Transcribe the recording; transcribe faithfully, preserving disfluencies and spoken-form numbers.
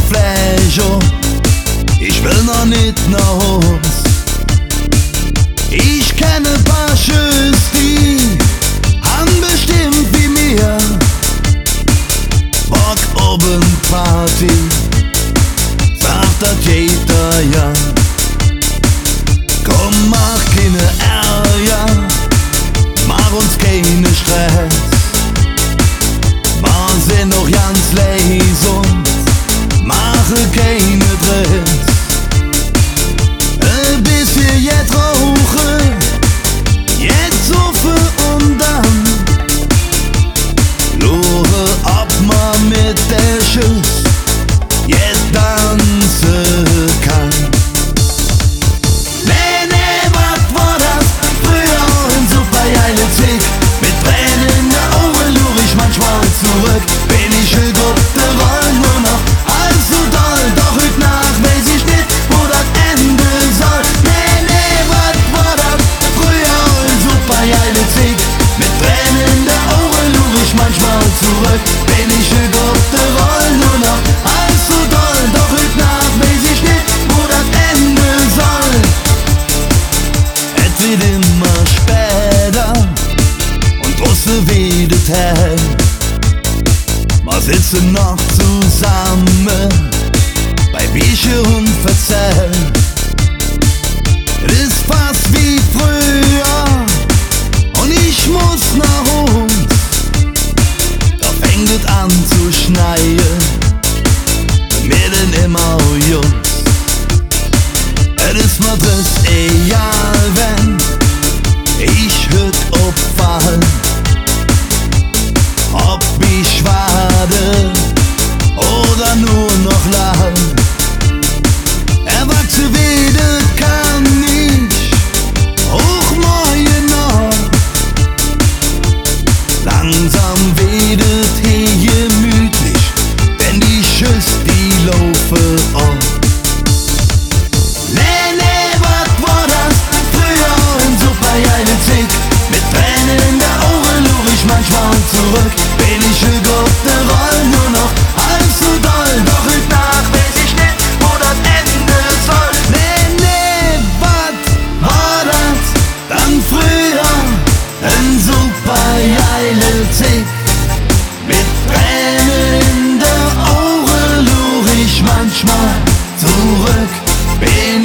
Fläche, ich will noch nicht nach Haus. Ich kenne paar Schüs, die han bestimmt wie mir Bock oben Party, sagt dat jeder ja. Komm, mach keine Ärger, mach uns keine Stress. Wir sind noch ganz leise und mache keine Dress. Bis wir jetzt rauchen, jetzt saufen und dann lohe ab mal mit der Schuss jetzt tanzen kann. Nee, nee, was war das? Früher ein super geile Zick. Mit Tränen in den Augen lur ich manchmal zurück. Bin ich schuld auf der Roll nur noch alles so doll. Doch heute Nacht weiß ich nicht, wo das Ende soll. Nee, nee, was war das? Früher ein super geile Zick. Mit Tränen in den Augen lur ich manchmal zurück. Bin ich schuld auf der Roll nur noch alles so doll. Doch heute Nacht weiß ich nicht, wo das Ende soll. Es wird immer später und draußen wieder hell. Wir sitzen noch zusammen bei Bierchen und verzählen. Es ist fast wie früher und ich muss nach uns. Da fängt es an zu schneien, wir sind immer Jungs. Es ist mir das egal, wenn ich hüt auffallen, ob ich warte oder nur noch lach. Erwachsen werden kann ich auch morgen noch. Langsam wird es hier gemütlich, denn die Schüsse, die laufen auf. Nee, nee, was war das? Früher ein super geile Zick. Mit Tränen in den Augen lur ich manchmal zurück. Bin ich schuld auf der Roll nur noch alles so doll. Doch heute Nacht weiß ich nicht, wo das Ende soll. Nee, nee, was war das? Dann früher ein super geile Zick. Mit Tränen in den Augen lur ich manchmal zurück. Bin